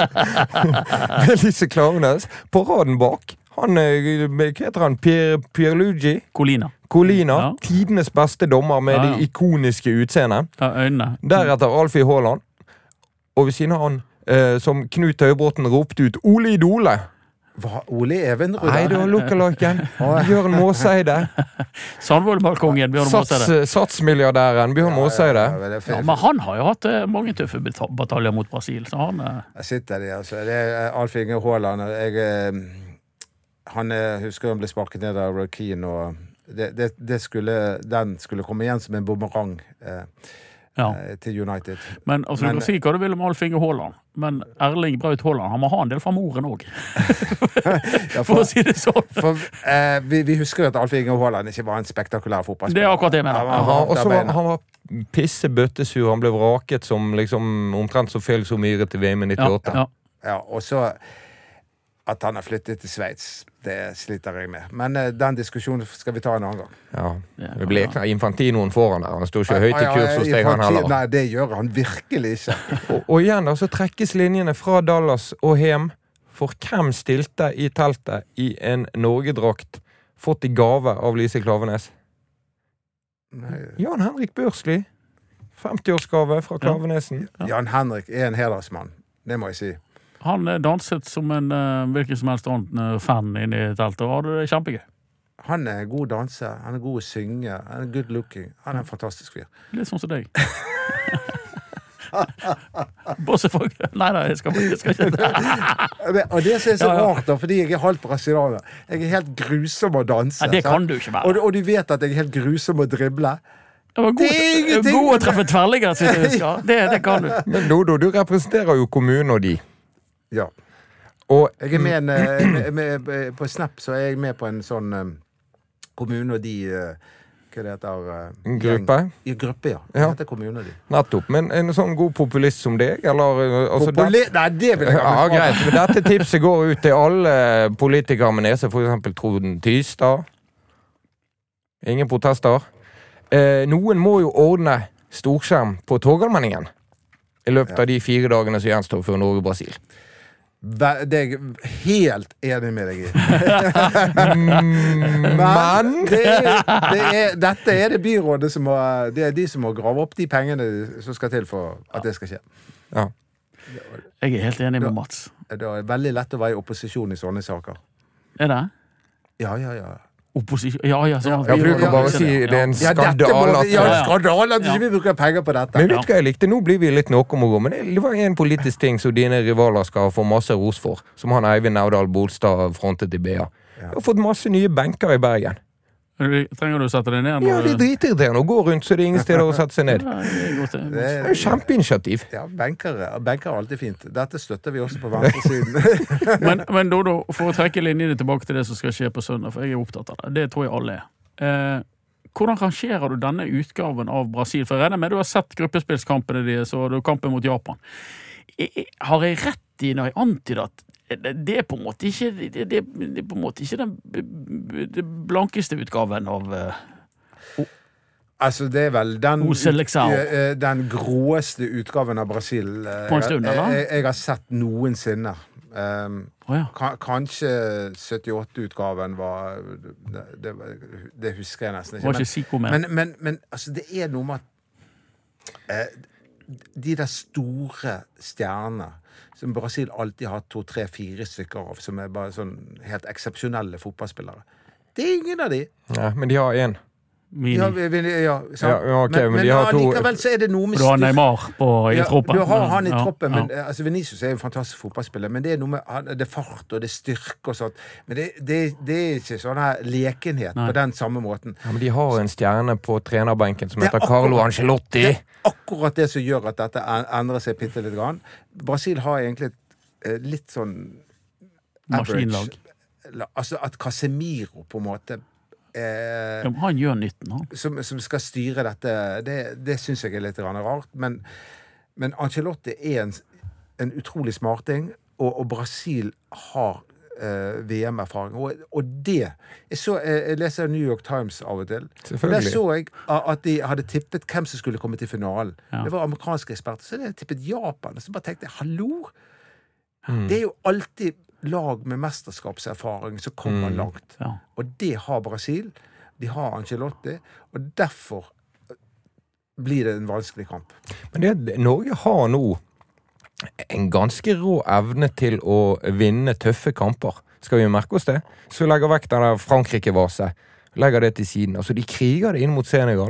S2: Med Lise Klaveness. På raden bak, han, eh, hva heter han, Pier, Pierluigi?
S3: Colina.
S2: Colina,
S3: Ja.
S2: tidenes beste dommer med
S3: Ja, ja.
S2: de ikoniske utseende.
S3: Ja, øynene.
S2: Deretter Alfie Haaland. Og ved siden av han, eh, som Knut Høybråten ropte ut, Ole Idole.
S4: Hva? Ole Evenrud?
S2: Nei, det var lookaliken. Bjørn Måseide.
S3: Sandvollmalkongen Bjørn
S2: Sats,
S3: Måseide.
S2: satsmilliardæren Bjørn Måseide.
S4: Ja, ja, ja,
S3: Ja, men han har jo hatt eh, mange tøffe beta- bataljer mot Brasil, så han eh,
S4: Jeg sitter der, altså. Det er Alf Inge Haaland. Jeg, eh, han eh, husker han ble sparket ned av Roy Keane, og det, det, det skulle, den skulle komme igjen som en bumerang eh,
S3: ja.
S4: eh, til United.
S3: Men altså,
S4: Men-
S3: du kan si hva du vil om Alf Inge Haaland, men Erling Braut Haaland, han må ha en del fra moren òg.
S4: Ja,
S3: For å si det sånn.
S4: For eh, vi, vi husker jo at Alf Inge Haaland ikke var en spektakulær
S3: Det
S4: fotballspiller.
S3: er akkurat det jeg mener.
S4: Ja,
S2: Han,
S4: han-
S2: også,
S4: der
S2: var-
S4: beina.
S2: han var pisse bøttesur. Han ble vraket som liksom, omtrent som Felix Omire til V M i
S3: Ja,
S2: nittiåtte.
S3: ja.
S4: Ja, og så at han har flyttet til Sveits, det sliter jeg med. Men eh, den diskusjonen skal vi ta en annen gang.
S2: Ja.
S3: Det
S2: Det ble ikke Infantinoen foran der. Han står ikke høyt i
S4: Ja, ja,
S2: kurs hos
S4: i
S2: deg, han
S4: framtiden-
S2: heller.
S4: Nei, det gjør han virkelig ikke.
S2: Og, og igjen da, så trekkes linjene fra Dallas og hjem. For hvem stilte i teltet i en Norgedrakt fått i gave av Lise Klavenes?
S4: Nei.
S2: Jan Henrik Børsli. femtiårsgave fra Klavenesen.
S4: Jan Henrik er en hedersmann, det må jeg si.
S3: Han eh, danset som en eh, hvilken som helst annen eh, fan inne i teltet, og hadde det kjempegøy.
S4: Han er en god danser, han er god å synge, han er good looking. Han er en fantastisk fyr.
S3: Litt sånn som deg. Bortsett fra Nei da, jeg skal, jeg skal ikke
S4: Det, og det som er så
S3: Ja, ja.
S4: rart, da, fordi jeg er halvt brasilianer. Jeg er helt grusom å danse.
S3: Nei, det
S4: sant?
S3: kan du ikke være.
S4: Og, og du vet at jeg er helt grusom å drible.
S3: Det var god,
S4: Det er ingenting-
S3: god å treffe tverrligger, så vidt jeg husker. Det, det kan du.
S2: Men Dodo, du representerer jo kommunen og de.
S4: Ja.
S2: Og
S4: Jeg er med, en, eh, med, med, på Snap så er jeg med på en sånn um, kommune og de uh, Hva det heter uh,
S2: En gruppe?
S4: gjeng. Ja, gruppe, ja. Det
S2: Ja.
S4: heter kommune og de.
S2: nettopp. Men en sånn god populist som deg, eller uh, altså, det-
S4: Populi- Nei, det vil jeg
S2: Ja,
S4: ha.
S2: greit. Men dette tipset går ut til alle politikere med nese, for eksempel Trond Tystad. Ingen protester. Eh, noen må jo ordne storskjerm på Torgallmenningen i løpet av de fire dagene som gjenstår før Norge-Brasil.
S4: Ve- Det er jeg helt enig med deg i.
S2: Men
S4: Men det er, det er, dette er det byrådet som må Det er de som må grave opp de pengene som skal til for at det skal skje.
S2: ja.
S3: Jeg er helt enig med Mats.
S4: Det er veldig lett å være i opposisjon i sånne saker.
S3: Er det?
S4: Ja, ja, ja.
S3: Opposisjon Ja, ja, sånn.
S2: Ja, for du kan bare si det er en
S4: Ja, dette må
S2: skandale
S4: vi,
S2: at
S4: ja,
S3: Ja, ja.
S4: skandale at
S3: Ja.
S4: ikke vi bruker penger på dette.
S2: Men vet du hva jeg likte? Nå blir vi litt noe om å gå, men det var en politisk ting som dine rivaler skal få masse ros for, som han Eivind Naudal Bolstad frontet i B A.
S4: Ja.
S2: De har fått masse nye benker i Bergen.
S3: Trenger du å sette deg ned?
S2: Ja, det er
S3: når-
S2: dritirriterende å gå rundt, så det er ingen steder å sette seg ned.
S3: Ja, det er godt, det.
S4: Det
S2: Det
S4: er,
S2: er jo kjempeinitiativ.
S4: ja, benker, benker er alltid fint. Dette støtter vi også på venstresiden.
S3: Men, men Dodo, for å trekke linjene tilbake til det som skal skje på søndag, for jeg er opptatt av det. Det tror jeg alle er. Eh, hvordan rangerer du denne utgaven av Brasil? For jeg regner med du har sett gruppespillskampene deres og du har kampen mot Japan. I, i, har jeg rett i når jeg antyder at det, det er på en måte ikke det, det, det er på en måte ikke den b- b- det blankeste utgaven av eh,
S4: Altså, det er vel den,
S3: O Seleção.
S4: eh, den gråeste utgaven av Brasil eh,
S3: På en stund,
S4: jeg,
S3: eller?
S4: jeg, jeg har sett noensinne. Um,
S3: Å ja.
S4: ka- kanskje syttiåtte-utgaven var det, det, var- det husker jeg nesten
S3: Det var
S4: ikke.
S3: ikke Zico med.
S4: Men, men, men, men altså, det er noe med at eh, de der store stjernene som Brasil alltid har to, tre, fire stykker av, som er bare sånn helt eksepsjonelle fotballspillere. Det er ingen av de.
S2: Ja, men de har én.
S3: Mini.
S4: Ja, vi, vi, ja, sant?
S2: Ja, ja, ok, men
S4: men
S2: de har to-
S4: allikevel så er det noe med
S3: Du har
S4: styrke.
S3: Neymar på, i
S4: Ja,
S3: troppen.
S4: du har han i
S3: Ja,
S4: troppen, men
S3: ja.
S4: eh, altså Vinicius er jo en fantastisk fotballspiller, men det er noe med han, det er fart og det er styrke og sånt. Men det, det, det er ikke sånn her lekenhet
S3: Nei.
S4: på den samme måten.
S2: Ja, men de har en stjerne på trenerbenken som
S4: Det er
S2: heter Carlo
S4: akkurat-
S2: Ancelotti.
S4: Det er akkurat det som gjør at dette en- endrer seg bitte litt. Grann. Brasil har egentlig et eh, litt sånn
S3: Maskinlag.
S4: La- Altså at Casemiro på en måte eh,
S3: Ja, men han gjør nytten, han.
S4: som, som skal styre dette, det, det syns jeg er litt grann rart. Men, men Ancelotti er en, en utrolig smarting, og, og Brasil har eh, V M-erfaring. Og, og det jeg, så, jeg, jeg leser New York Times av og til. Og der
S2: Selvfølgelig.
S4: så jeg a- at de hadde tippet hvem som skulle komme til finalen.
S3: Ja.
S4: Det var amerikanske eksperter. Så hadde de tippet Japan. Og så bare tenkte jeg, hallo?
S2: Mm.
S4: Det er jo alltid lag med mesterskapserfaring som kommer
S2: Mm.
S4: langt.
S3: Ja.
S4: Og det har Brasil. de har Ancelotti, og derfor blir det en vanskelig kamp.
S2: Men det, Norge har nå en ganske rå evne til å vinne tøffe kamper. Skal vi merke oss det? Så vi legger vekk den der Frankrike-vase, legger det til siden. Altså, de kriger det inn mot Senegal.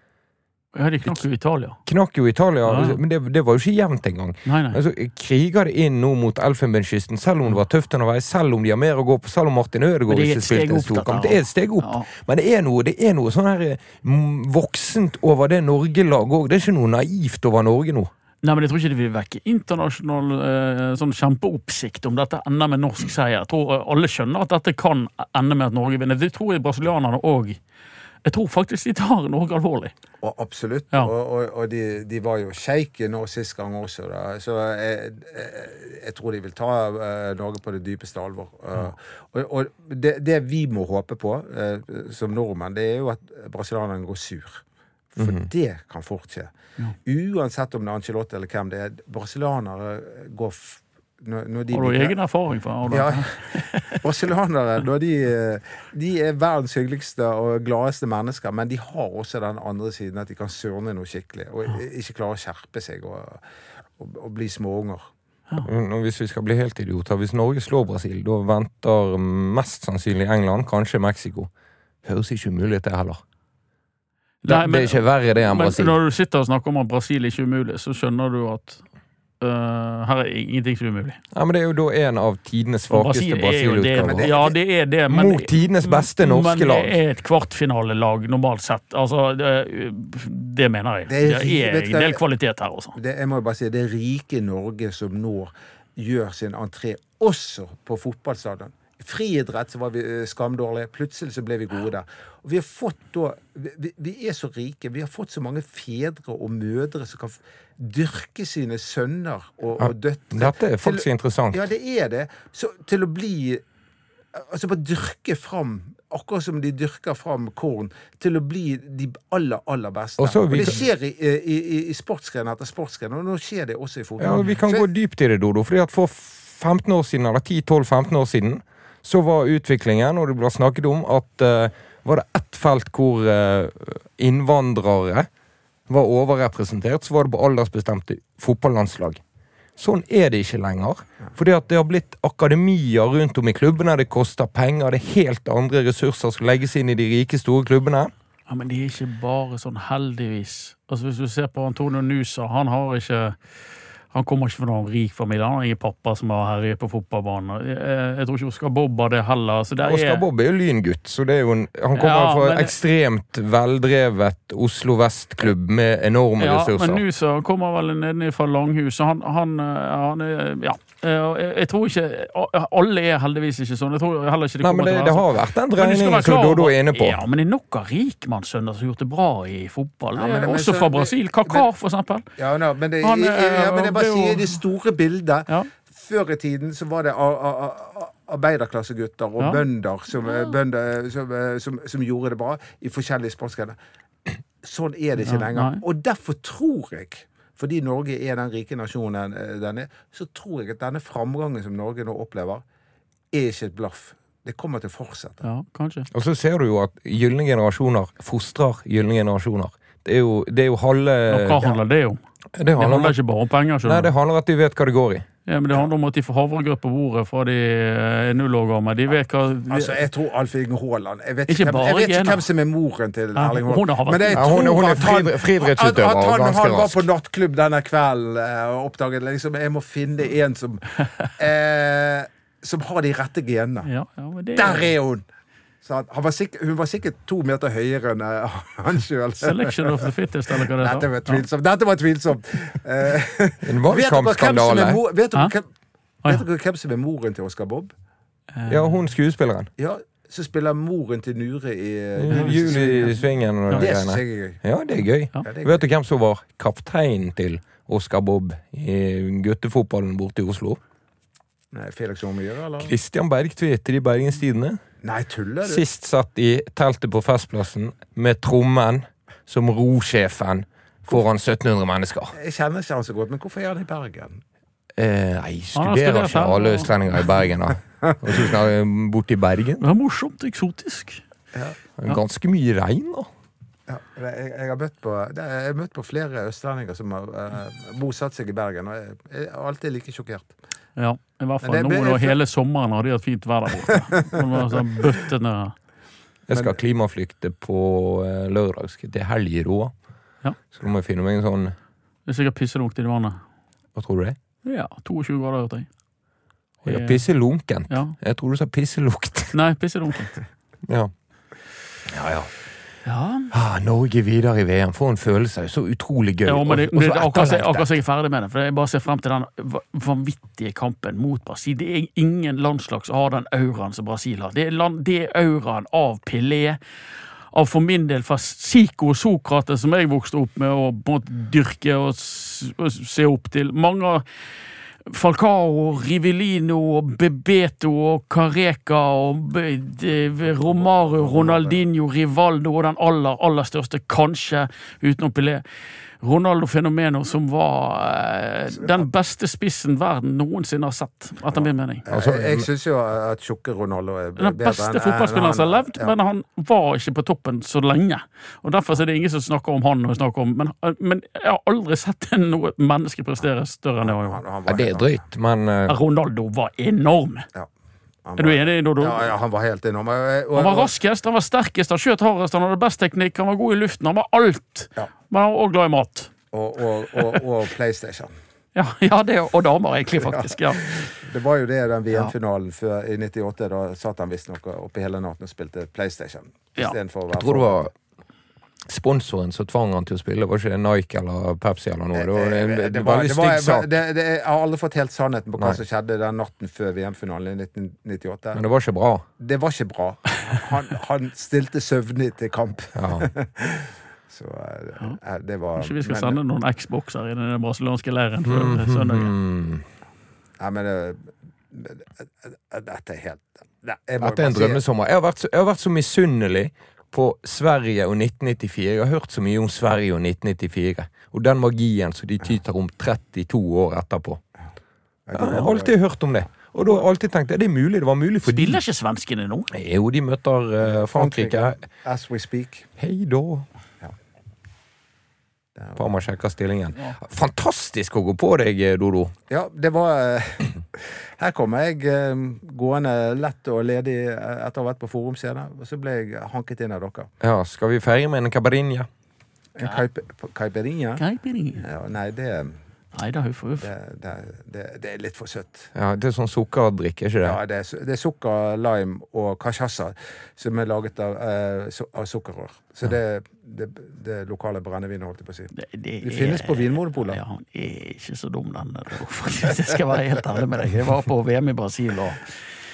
S3: Ja, de knakk jo Italia.
S2: Knakk jo Italia,
S3: Ja.
S2: men det, det var jo ikke jevnt engang.
S3: Nei, nei.
S2: Altså, kriger det inn nå mot Elfenbenskysten, selv om det var tøft underveis, selv om de har mer å gå på, selv om Martin Ødegaard
S3: Men det er
S2: ikke
S3: et steg
S2: spilte en
S3: opp,
S2: stor
S3: dette
S2: kamp.
S3: her.
S2: Det er et steg opp.
S3: Ja.
S2: Men det er noe, det er noe sånn her mm, voksent over det Norge-lag også. Det er ikke noe naivt over Norge nå.
S3: Nei, men jeg tror ikke det vil vekke internasjonal eh, sånn kjempeoppsikt om dette ender med norsk seier. Jeg tror eh, alle skjønner at dette kan ende med at Norge vinner. Det tror jeg brasilianerne også. Jeg tror faktisk de tar Norge alvorlig.
S4: Og absolutt.
S3: Ja.
S4: Og, og, og de, de var jo shaky nå sist gang også. Da. Så jeg, jeg, jeg tror de vil ta uh, Norge på det dypeste alvor. Uh,
S3: Ja.
S4: Og, og det, det vi må håpe på uh, som nordmenn, det er jo at brasilianerne går sur. For
S2: Mhm.
S4: det kan fort skje.
S3: Ja.
S4: Uansett om det er Ancelotti eller hvem det er, brasilianere går f når, når de
S3: Har du
S4: blir-
S3: egen erfaring fra det?
S4: Ja, brasilianere, når de, de er verdens hyggeligste og gladeste mennesker, men de har også den andre siden at de kan sørne noe skikkelig, og ikke klare å skjerpe seg og, og, og bli småunger.
S2: Nå, hvis vi skal bli helt idioter, hvis Norge slår Brasil, da venter mest sannsynlig England, kanskje Mexico. Høres ikke umulig ut det heller. Det,
S3: Nei, men-
S2: det er ikke verre det enn
S3: Men
S2: Brasil.
S3: når du sitter og snakker om at Brasil ikke er umulig, så skjønner du at uh, her er ingenting som er umulig.
S2: Ja, men det er jo da en av tidenes
S3: Og
S2: svakeste
S3: Brasil er jo det,
S2: Brasil-utgaver.
S3: ja, det er det, men,
S2: Mot tidenes beste norske
S3: men
S2: lag.
S3: det er et kvartfinalelag normalt sett. Altså, det, det mener jeg.
S4: Det
S3: Det
S4: er-
S3: er,
S4: vet du hva-
S3: en del kvalitet her også.
S4: Det, jeg må jo bare si, det er rike Norge som nå gjør sin entré også på fotballstadion. I friidrett så var vi eh, skamdårlige. Plutselig så ble vi gode der. Og vi har fått da vi, vi- vi er så rike. Vi har fått så mange fedre og mødre som kan f- dyrke sine sønner og, og døtre.
S2: Dette er faktisk
S4: Til-
S2: interessant.
S4: Ja, det er det. Så til å bli Altså bare dyrke fram, akkurat som de dyrker fram korn, til å bli de aller, aller beste.
S2: Og så
S4: Og
S2: vi
S4: det
S2: kan-
S4: skjer i, i, i, i sportsgren etter sportsgren, og nå skjer det også i fotball.
S2: Ja, og vi kan
S4: Så-
S2: gå dypt i det, Dodo, fordi at for femten år siden, eller ti tolv femten år siden, så var utviklingen, og det ble snakket om, at uh, var det ett felt hvor uh, innvandrere var overrepresentert, så var det på aldersbestemte fotballandslag. Sånn er det ikke lenger, fordi at det har blitt akademier rundt om i klubbene, det koster penger, det er helt andre ressurser som legges inn i de rike store klubbene.
S3: Ja, men det er ikke bare sånn, heldigvis. Altså, hvis du ser på Antonio Nusa, han har ikke Han kommer ikke fra noen rik familie. Han har ingen pappa som har herjet på fotballbanen. Jeg, jeg tror ikke Oscar Bob har det heller. Så det er,
S2: Oscar Bob er jo lyngutt, så det er jo en, han kommer
S3: Ja,
S2: fra
S3: men-
S2: en ekstremt veldrevet Oslo Vest-klubb med enorme
S3: Ja,
S2: ressurser.
S3: men Nusa kommer vel nede fra Langhus, så han, han, han er, ja. Jeg, jeg tror ikke alle er heldigvis ikke sånn. Jeg tror heller ikke det
S2: Nei,
S3: kommer
S2: men det,
S3: til å
S2: det
S3: være
S2: har vært den
S3: Men du skal
S2: dreiningen
S3: være
S2: som
S3: klar
S2: Dodo
S3: over-
S2: er inne på.
S3: Ja, men det er nok av rikmannssønner som har gjort det bra i fotball.
S4: Ja,
S3: Det
S4: men-
S3: er
S4: men
S3: også
S4: så-
S3: fra Brasil. Kaká, for eksempel.
S4: Ja, no, men, det,
S3: Han,
S4: ja, men jeg bare
S3: eh, ble jo-
S4: sier det store bildet.
S3: Ja.
S4: Før i tiden så var det a- a- a- arbeiderklassegutter og
S3: Ja.
S4: bønder, som, bønder som, som, som gjorde det bra i forskjellige sportsgrener. Sånn er det ikke
S3: Ja,
S4: lenger.
S3: nei.
S4: Og derfor tror jeg, fordi Norge er den rike nasjonen eh, den er, så tror jeg at denne framgangen som Norge nå opplever, er ikke et blaff. Det kommer til å fortsette.
S3: Ja, kanskje.
S2: Og så ser du jo at gylne generasjoner fostrer gylne generasjoner. Det er jo, det er jo halve
S3: Og hva handler det om?
S2: Det
S3: Det
S2: handler om,
S3: handler ikke bare om penger,
S2: nei,
S3: skjønner
S2: det
S3: du.
S2: handler om at de vet hva det går i.
S3: Ja, men det handler om at de får havregrøt på bordet fra de er null år gamle. De vet hva de,
S4: Altså, jeg tror Alf Inge Haaland Jeg vet
S3: Ikke
S4: ikke, hvem, jeg
S3: bare
S4: vet ikke
S3: gener.
S4: hvem som er moren til
S3: Ja,
S4: Erling
S3: hun
S4: Haaland.
S3: har vært-
S4: Men jeg
S2: Ja, hun-
S4: tror
S2: hun er
S4: at han-
S2: fri- friidrettsutøver
S4: at- at han,
S2: og ganske
S4: han var
S2: rask.
S4: på nattklubb denne kvelden eh, og oppdaget liksom Jeg må finne en som eh, Som har de rette genene.
S3: ja, ja, men det
S4: Der er hun! Så han, han var sikkert, hun var sikkert to meter høyere enn eh, han sjøl.
S3: Selection of the fittest, eller hva det
S4: Dette
S3: heter.
S4: var tvilsomt. Dette var tvilsomt. Eh,
S2: En
S4: vet dere hvem som
S2: valgkampskandale.
S4: er mor- vet dere
S3: Hæ?
S4: hvem-
S3: Å, ja.
S4: vet dere hvem som er moren til Oscar Bob?
S2: Ja, hun skuespilleren.
S4: Ja, så spiller moren til Nure i eh,
S2: Juli i svingen og de
S4: Det syns
S2: greiene.
S4: jeg er gøy.
S2: Ja, det er gøy.
S3: Ja.
S4: Ja, det er
S2: Vet du hvem som var kaptein til Oscar Bob i guttefotballen borte i Oslo?
S4: Nei, Felix Ormyre, eller?
S2: Christian Bergtvedt i Bergens Tidende.
S4: Nei, tuller du?
S2: Sist satt i teltet på Festplassen med trommen som rosjefen foran syttenhundre mennesker.
S4: Jeg kjenner ikke han så godt, men hvorfor er han i Bergen?
S2: Eh, nei,
S3: Han har
S2: studerer
S3: studert
S2: ikke
S3: her,
S2: alle
S3: og-
S2: østlendinger i Bergen, da. Og så snakker jeg borte i Bergen.
S3: Det er morsomt, eksotisk.
S4: Ja.
S2: Ganske mye regn da.
S4: Ja, jeg, jeg har møtt på, jeg har møtt på flere østlendinger som har uh, bosatt seg i Bergen, og jeg, jeg er alltid like sjokkert.
S3: Ja, i hvert fall
S4: Men det-
S3: noen, og
S4: jeg-
S3: hele sommeren har de hatt fint vær der borte. Det var sånn bøttene.
S2: Jeg skal klimaflykte på eh, lørdag, skal til Helgeroa.
S3: Ja.
S2: Så da må jeg finne meg en sånn,
S3: Det er sikkert pisselukt i det vannet.
S2: hva tror du det?
S3: Ja, tjueto grader, hørte jeg.
S2: Ja, pisselunkent.
S3: Ja.
S2: Jeg tror du sa pisselukt.
S3: Nei, pisselunkent.
S2: Ja. Ja, ja.
S3: Ja,
S2: Ah, Norge videre i V M. For en følelse. Så utrolig gøy.
S3: ja men det,
S2: Og- og
S3: det,
S2: så
S3: akkurat så-
S2: etterlengtet.
S3: akkurat så jeg er ferdig med det, for jeg bare ser frem til den va- vanvittige kampen mot Brasil. Det er ingen landslag som har den auraen som Brasil har. Det er, land, det er auraen av Pelé, av for min del fra Zico og Sokrates, som jeg vokste opp med å på en måte dyrke og, s- og se opp til. Mange av Falcao, Rivellino, og Bebeto og Careca og Be- de- Romario, Ronaldinho, Rivaldo og den aller, aller største, kanskje utenom Pelé, Ronaldo-fenomenet, som var eh, den beste spissen verden noensinne har sett, etter min mening.
S2: Altså,
S4: jeg jeg syns jo at tjukke Ronaldo er
S3: Den beste fotballspilleren som har levd,
S4: ja.
S3: men han var ikke på toppen så lenge. Og derfor er det ingen som snakker om han og snakker om, men, men jeg har aldri sett noe menneske prestere større enn det han gjorde.
S4: Han- han
S2: Ja,
S4: var
S2: det er
S4: helt-
S2: drøyt, men eh,
S3: Ronaldo var enorm.
S4: Ja. Han
S3: Er du
S4: var-
S3: enig, Dodo?
S4: Ja, ja, han var helt enorm. Og- og-
S3: Han var raskest, han var sterkest, han skjøt hardest, han hadde best teknikk, han var god i luften, han var alt.
S4: Ja.
S3: Men han var også glad i mat.
S4: Og, og, og, og PlayStation.
S3: Ja, ja det, og damer egentlig, faktisk. Ja.
S4: Det var jo det den V M-finalen før i nittiåtte. Da satt han visstnok oppe hele natten og spilte PlayStation.
S3: Ja.
S4: Istedenfor å være
S2: jeg tror det var sponsoren som tvang han til å spille. Var ikke det Nike eller Pepsi eller noe? Det var en,
S4: Eh,
S2: en
S4: det var,
S2: veldig
S4: det var,
S2: stygg sak.
S4: det, det, jeg har aldri fått helt sannheten på hva
S2: Nei.
S4: som skjedde den natten før V M-finalen i nitten nittiåtte.
S2: Men det var ikke bra.
S4: Det var ikke bra. Han, han stilte søvnig til kamp.
S2: Ja.
S4: Så eh, det var
S3: Kanskje vi skal
S4: men-
S3: sende noen Xboxer i den brasilianske leiren før
S2: Mhm.
S3: søndagen.
S2: Mm.
S4: Nei, men det, dette er helt Nei, jeg må
S2: Dette er en
S4: bare si-
S2: drømmesommer. Jeg har vært så, jeg har vært så misunnelig på Sverige og nitten nittifire. Jeg har hørt så mye om Sverige og nitten nittifire. Og den magien som de tyter om trettito år etterpå. Jeg har alltid hørt om det. Og da har jeg alltid tenkt at det er mulig. Det var mulig for de.
S3: Spiller ikke svenskene nå?
S2: Jo, de møter eh, Frankrike.
S4: As we speak.
S2: Hei da. Parma sjekker stillingen. Fantastisk å gå på deg, Dodo.
S4: Ja, det var eh, Her kommer jeg eh, gående lett og ledig eh, etter å ha vært på Forum scene, og så ble jeg hanket inn av dere.
S2: Ja, skal vi feire med en cabarinha?
S4: En caipe- caipirinha?
S3: Caipirinha.
S4: Ja, nei, det,
S3: Nei, det er huff og huff.
S4: det, det, det, det er litt for søtt.
S2: Ja, det er sånn sukkerdrikk, er ikke det?
S4: Ja, det er, su- det er sukker, lime og cachaça som er laget av, eh, su- av sukkerrør. Så det, det, det lokale brennevinet, holdt jeg på å si.
S3: Det, det,
S4: Det finnes på Vinmonopolet.
S3: Ja, han er ikke så dum, den. der, faktisk. Jeg skal være helt ærlig med deg. Jeg var på V M i Brasil, og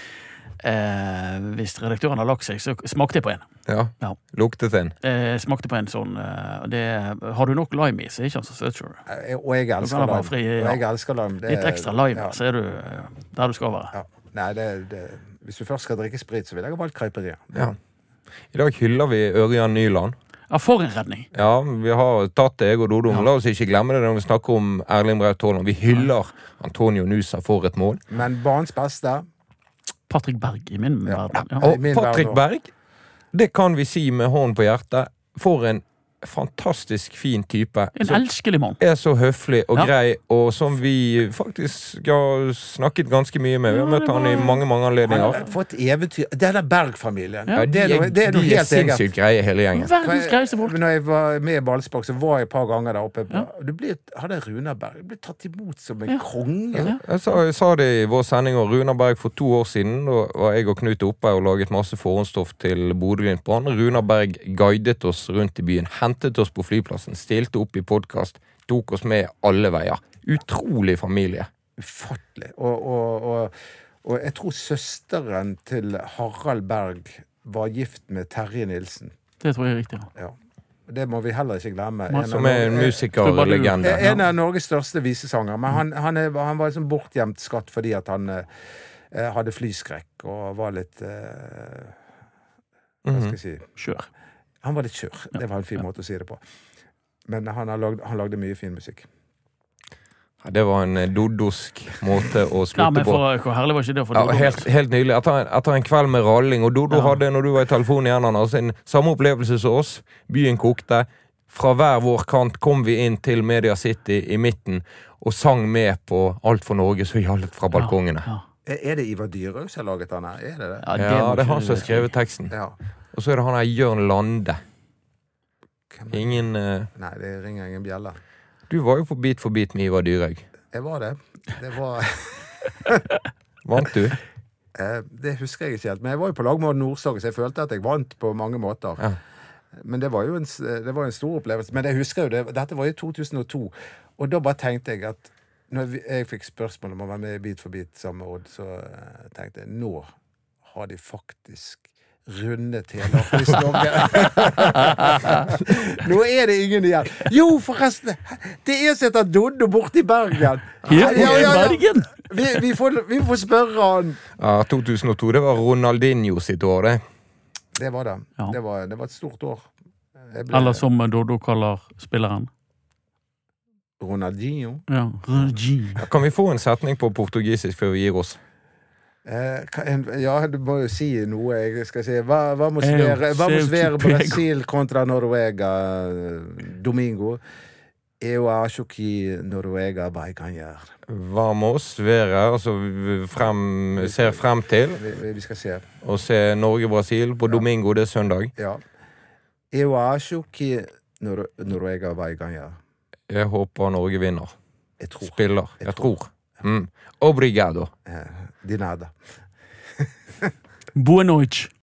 S3: eh, hvis redaktøren har lagt seg, så smakte jeg på en.
S2: Ja.
S3: Ja.
S2: Luktet en.
S3: Eh, smakte på en sånn eh, det, Har du nok lime i, så er ikke han så søt, tror du.
S4: Eh, Og jeg
S3: kan
S4: elsker
S3: han være
S4: lime.
S3: fri,
S4: Og
S3: ja.
S4: jeg elsker lime. Det
S3: Litt
S4: er-
S3: ekstra lime,
S4: ja,
S3: så er du eh, der du skal være.
S4: ja. Nei, det, det, hvis du først skal drikke sprit, så vil jeg ha valgt caipirinha.
S2: Ja. I dag hyller vi Ørjan Nyland.
S3: Ja, for en redning.
S2: Ja, vi har tatt det, jeg og Dodo. Men la oss ikke glemme det når vi snakker om Erling Braut Haaland. Vi hyller Antonio Nusa for et mål.
S4: Men banens beste
S3: Patrick Berg i min
S4: Ja.
S3: verden. Ja.
S4: I
S2: Og
S4: min
S2: Patrick
S4: verden
S2: Berg, det kan vi si med hånden på hjertet, for en fantastisk fin type.
S3: En
S2: Som
S3: elskelig mann.
S2: er så høflig og
S3: Ja.
S2: grei, og som vi faktisk har snakket ganske mye med. Vi har
S3: Ja,
S2: møtt
S3: det
S2: han i
S3: var-
S2: mange, mange
S4: Han
S2: anledninger.
S4: har fått eventyr. Det er den Berg-familien.
S3: Ja,
S4: det er noe, det er noe
S2: de er
S4: helt eget.
S2: sinnssykt greie, hele gjengen.
S3: Verdens greieste folk.
S4: Men når jeg var med i ballspark, så var jeg et par ganger der oppe.
S3: Ja.
S4: Du ble, hadde Runar Berg du ble tatt imot som en
S3: Ja.
S4: konge.
S3: Ja.
S2: Jeg sa, jeg sa det i vår sending om Runar Berg for to år siden. Da var jeg og Knut oppe og laget masse forhåndsstoff til Bodø-Glimt Brann. Runar Berg guidet oss rundt i byen, hentet oss på flyplassen, stilte opp i podcast, tok oss med alle veier. Utrolig familie.
S4: Ufattelig. Og, og, og, og jeg tror søsteren til Harald Berg var gift med Terje Nilsen.
S3: Det tror jeg er riktig. Ja.
S4: Ja. Det må vi heller ikke glemme.
S3: Nei,
S4: En
S2: Som
S4: av
S2: er en
S4: Norge-
S2: musikerlegende.
S4: Eh, En av Norges største visesanger. Men han, han, er, han var liksom bortgjemt skatt fordi at han eh, hadde flyskrekk og var litt eh, Hva skal jeg si
S3: Kjør.
S4: Han var litt kjør. Det var en fin måte å si det på. Men han, har lagd, han lagde mye fin musikk.
S2: Det var en eh, doddosk måte å
S3: Nei,
S2: slutte
S3: men
S2: på.
S3: for, hvor herlig var ikke det for
S2: Ja,
S3: Dodo?
S2: helt, helt nydelig. Etter, etter en kveld med ralling, og Dodo
S3: Ja.
S2: hadde, når du var i telefonen igjen, Anders, en samme opplevelse som oss. Byen kokte. Fra hver vår kant kom vi inn til Media City i midten, og sang med på Alt for Norge, så gjaldt fra balkongene.
S3: Ja,
S4: Er er det Ivar Dyrhaug som har laget den her? Er det det?
S3: ja.
S2: Ja,
S3: må
S2: det er
S3: ikke-
S2: han som har skrevet teksten.
S4: Ja.
S2: Og så er det han her Jørn Lande.
S4: Hvem er det?
S2: Ingen... eh,
S4: Nei, det ringer ingen bjelle.
S2: Du var jo på Bit for bit med Ivar Dyrhaug.
S4: Jeg var det. Det var...
S2: Vant du?
S4: Eh, Det husker jeg ikke helt. Men jeg var jo på lag med Odd Nordstoga, så jeg følte at jeg vant på mange måter.
S2: Ja.
S4: Men det var jo en, s- det var en stor opplevelse. Men jeg husker jo det, dette var i to tusen og to. Og da bare tenkte jeg at når vi- jeg fikk spørsmål om å være med i Bit for bit sammen med Odd, så eh, tenkte jeg nå har de faktisk rundet hele Artis Norge. Nå er det ingen igjen. Jo, forresten! Det er som heter Doddo borte i Bergen.
S3: Ja, i Bergen!
S4: Vi, vi, får, vi får spørre han.
S2: Ja, to tusen og to, det var Ronaldinho sitt år, det.
S4: Det var det.
S3: Ja.
S4: Det, var, det var et stort år. Jeg ble-
S3: Eller som Dodo kaller spilleren.
S4: Ronaldinho.
S3: Ja. Ronaldinho.
S2: Ja, kan vi få en setning på portugisisk før vi gir oss?
S4: Eh, hva en- ja, du må jo si noe. Jeg skal si Hva, hva må
S3: Eu
S4: svere, hva må
S3: sei
S4: svere
S3: que pego.
S4: Brasil kontra Noruega eh, domingo? Eu acho que Noruega vai ganhar.
S2: Vamos, være, altså frem, ser frem til
S4: Vi, vi- vi skal se.
S2: å se Norge-Brasil på Domingo, det er søndag.
S4: Ja. Eu acho que Nor Noruega vai ganhar.
S2: Jeg håper Norge vinner.
S4: Jeg tror.
S2: Spiller.
S4: Jeg
S2: Jeg
S4: tror.
S2: tror. Mm. Obrigado.
S4: Eh, de nada.
S3: Boa noite.